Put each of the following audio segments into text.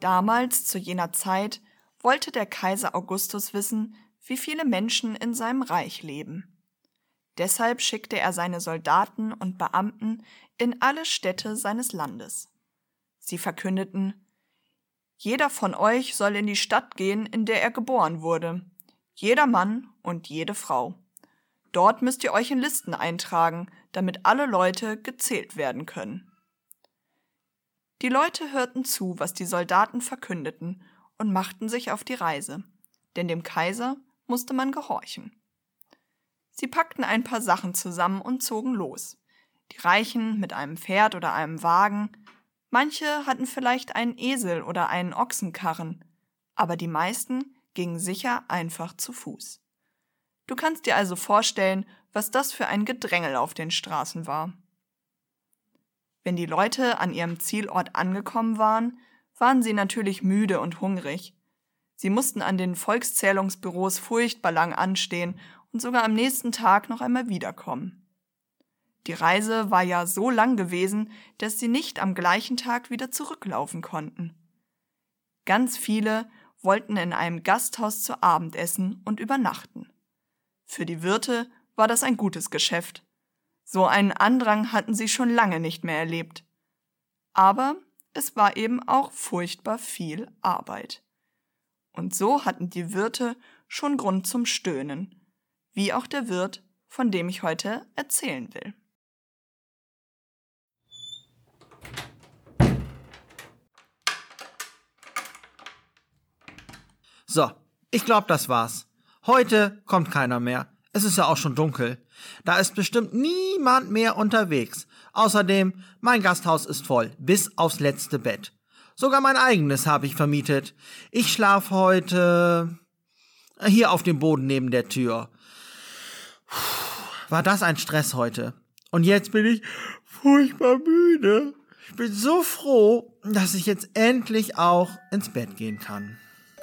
Damals, zu jener Zeit, wollte der Kaiser Augustus wissen, wie viele Menschen in seinem Reich leben. Deshalb schickte er seine Soldaten und Beamten in alle Städte seines Landes. Sie verkündeten: Jeder von euch soll in die Stadt gehen, in der er geboren wurde, jeder Mann und jede Frau. Dort müsst ihr euch in Listen eintragen, damit alle Leute gezählt werden können. Die Leute hörten zu, was die Soldaten verkündeten, und machten sich auf die Reise, denn dem Kaiser musste man gehorchen. Sie packten ein paar Sachen zusammen und zogen los. Die Reichen mit einem Pferd oder einem Wagen, manche hatten vielleicht einen Esel oder einen Ochsenkarren, aber die meisten gingen sicher einfach zu Fuß. Du kannst dir also vorstellen, was das für ein Gedrängel auf den Straßen war. Wenn die Leute an ihrem Zielort angekommen waren, waren sie natürlich müde und hungrig. Sie mussten an den Volkszählungsbüros furchtbar lang anstehen und sogar am nächsten Tag noch einmal wiederkommen. Die Reise war ja so lang gewesen, dass sie nicht am gleichen Tag wieder zurücklaufen konnten. Ganz viele wollten in einem Gasthaus zu Abend essen und übernachten. Für die Wirte war das ein gutes Geschäft. So einen Andrang hatten sie schon lange nicht mehr erlebt. Aber es war eben auch furchtbar viel Arbeit. Und so hatten die Wirte schon Grund zum Stöhnen, wie auch der Wirt, von dem ich heute erzählen will. So, ich glaube, das war's. Heute kommt keiner mehr. Es ist ja auch schon dunkel. Da ist bestimmt niemand mehr unterwegs. Außerdem, mein Gasthaus ist voll, bis aufs letzte Bett. Sogar mein eigenes habe ich vermietet. Ich schlafe heute hier auf dem Boden neben der Tür. War das ein Stress heute? Und jetzt bin ich furchtbar müde. Ich bin so froh, dass ich jetzt endlich auch ins Bett gehen kann.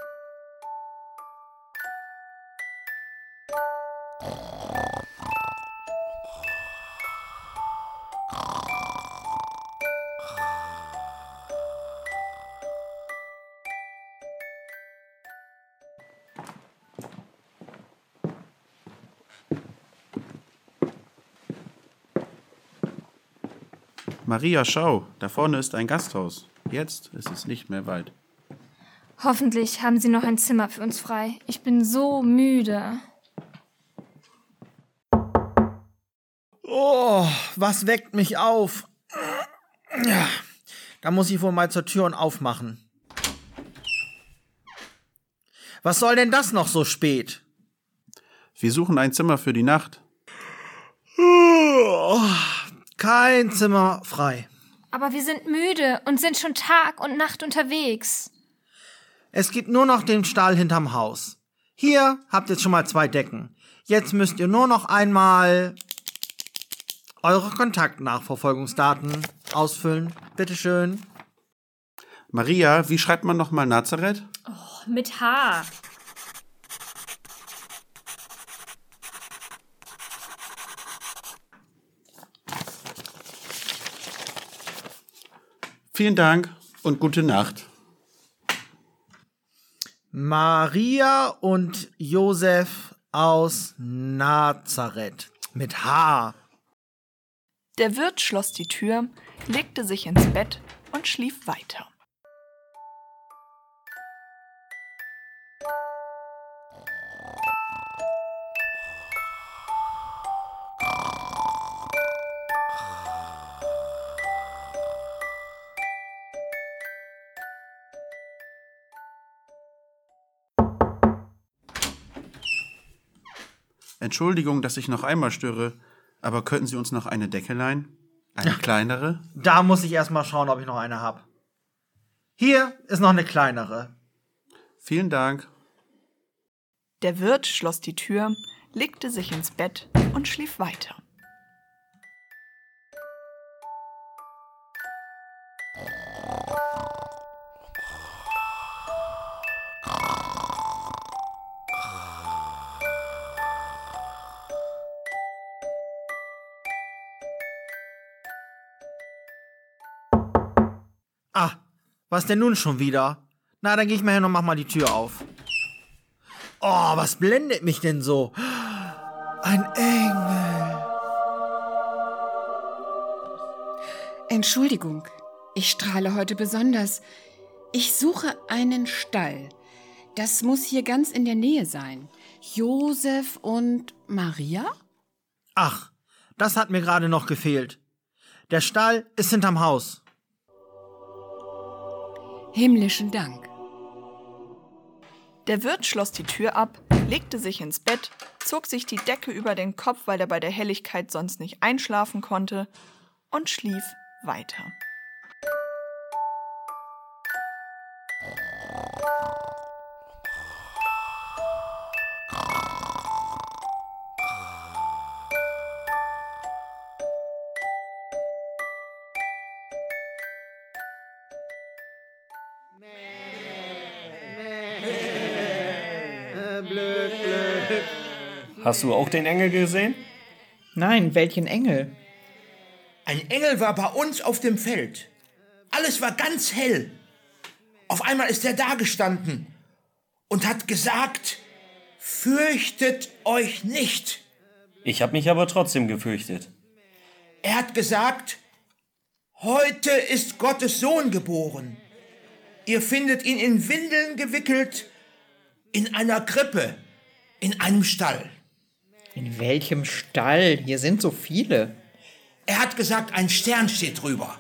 Maria, schau, da vorne ist ein Gasthaus. Jetzt ist es nicht mehr weit. Hoffentlich haben Sie noch ein Zimmer für uns frei. Ich bin so müde. Oh, was weckt mich auf? Ja, da muss ich wohl mal zur Tür und aufmachen. Was soll denn das noch so spät? Wir suchen ein Zimmer für die Nacht. Oh, kein Zimmer frei. Aber wir sind müde und sind schon Tag und Nacht unterwegs. Es gibt nur noch den Stall hinterm Haus. Hier habt ihr schon mal 2 Decken. Jetzt müsst ihr nur noch einmal eure Kontaktnachverfolgungsdaten ausfüllen. Bitteschön. Maria, wie schreibt man nochmal Nazareth? Oh, mit H. Vielen Dank und gute Nacht. Maria und Josef aus Nazareth. Mit H. Der Wirt schloss die Tür, legte sich ins Bett und schlief weiter. Entschuldigung, dass ich noch einmal störe, aber könnten Sie uns noch eine Decke leihen? Eine kleinere? Da muss ich erst mal schauen, ob ich noch eine habe. Hier ist noch eine kleinere. Vielen Dank. Der Wirt schloss die Tür, legte sich ins Bett und schlief weiter. Ah, was denn nun schon wieder? Na, dann gehe ich mal hin und mach mal die Tür auf. Oh, was blendet mich denn so? Ein Engel. Entschuldigung, ich strahle heute besonders. Ich suche einen Stall. Das muss hier ganz in der Nähe sein. Josef und Maria? Ach, das hat mir gerade noch gefehlt. Der Stall ist hinterm Haus. Himmlischen Dank. Der Wirt schloss die Tür ab, legte sich ins Bett, zog sich die Decke über den Kopf, weil er bei der Helligkeit sonst nicht einschlafen konnte, und schlief weiter. Hast du auch den Engel gesehen? Nein, welchen Engel? Ein Engel war bei uns auf dem Feld. Alles war ganz hell. Auf einmal ist er dagestanden und hat gesagt, fürchtet euch nicht. Ich habe mich aber trotzdem gefürchtet. Er hat gesagt, heute ist Gottes Sohn geboren. Ihr findet ihn in Windeln gewickelt, in einer Krippe, in einem Stall. In welchem Stall? Hier sind so viele. Er hat gesagt, ein Stern steht drüber.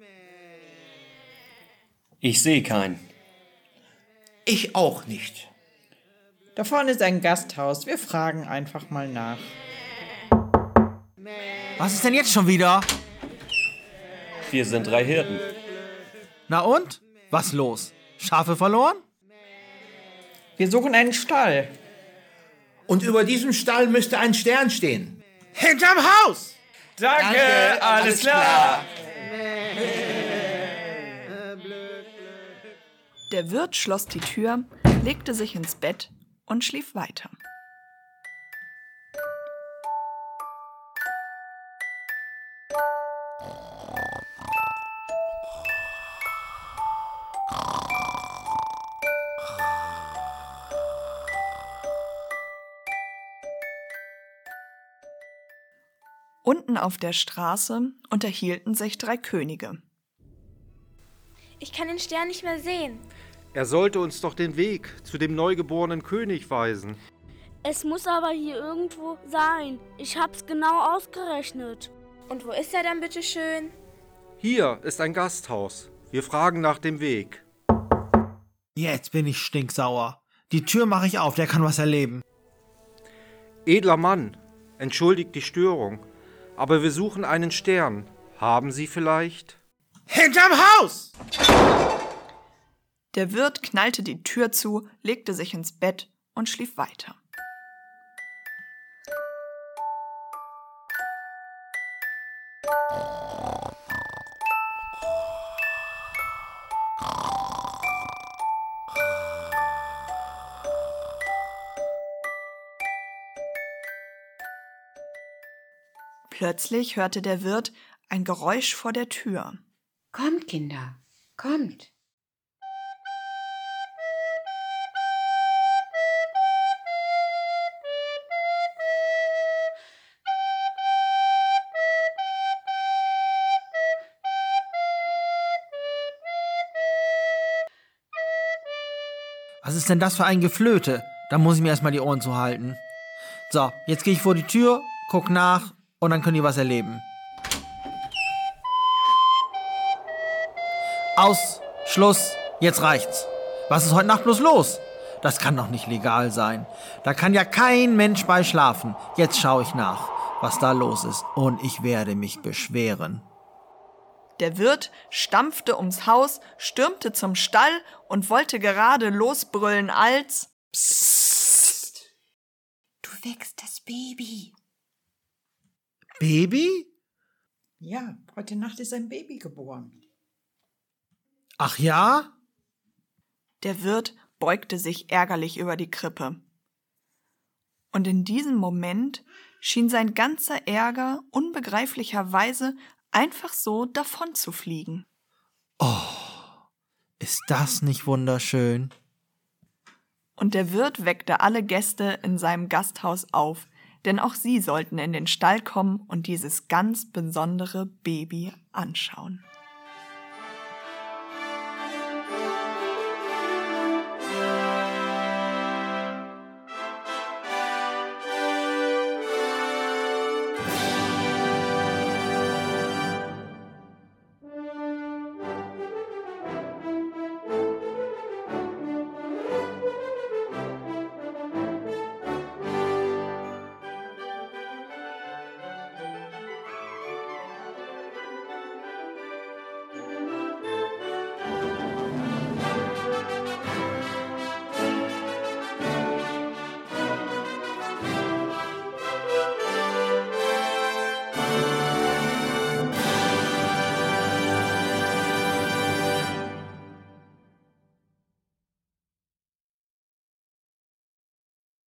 Ich sehe keinen. Ich auch nicht. Da vorne ist ein Gasthaus. Wir fragen einfach mal nach. Was ist denn jetzt schon wieder? Wir sind 3 Hirten. Na und? Was los? Schafe verloren? Wir suchen einen Stall. Und über diesem Stall müsste ein Stern stehen. Hinterm Haus! Danke, alles klar. Der Wirt schloss die Tür, legte sich ins Bett und schlief weiter. Unten auf der Straße unterhielten sich 3 Könige. Ich kann den Stern nicht mehr sehen. Er sollte uns doch den Weg zu dem neugeborenen König weisen. Es muss aber hier irgendwo sein. Ich hab's genau ausgerechnet. Und wo ist er dann bitte schön? Hier ist ein Gasthaus. Wir fragen nach dem Weg. Jetzt bin ich stinksauer. Die Tür mache ich auf, der kann was erleben. Edler Mann, entschuldigt die Störung, aber wir suchen einen Stern. Haben Sie vielleicht? Hinterm Haus! Der Wirt knallte die Tür zu, legte sich ins Bett und schlief weiter. Plötzlich hörte der Wirt ein Geräusch vor der Tür. Kommt, Kinder, kommt. Was ist denn das für ein Geflöte? Da muss ich mir erstmal die Ohren zuhalten. So, jetzt gehe ich vor die Tür, guck nach und dann könnt ihr was erleben. Aus, Schluss, jetzt reicht's. Was ist heute Nacht bloß los? Das kann doch nicht legal sein. Da kann ja kein Mensch bei schlafen. Jetzt schaue ich nach, was da los ist. Und ich werde mich beschweren. Der Wirt stampfte ums Haus, stürmte zum Stall und wollte gerade losbrüllen, als Psst. Du wächst das Baby. Baby? Ja, heute Nacht ist ein Baby geboren. Ach ja? Der Wirt beugte sich ärgerlich über die Krippe. Und in diesem Moment schien sein ganzer Ärger unbegreiflicherweise einfach so davon zu fliegen. Oh, Ist das nicht wunderschön? Und der Wirt weckte alle Gäste in seinem Gasthaus auf, denn auch sie sollten in den Stall kommen und dieses ganz besondere Baby anschauen.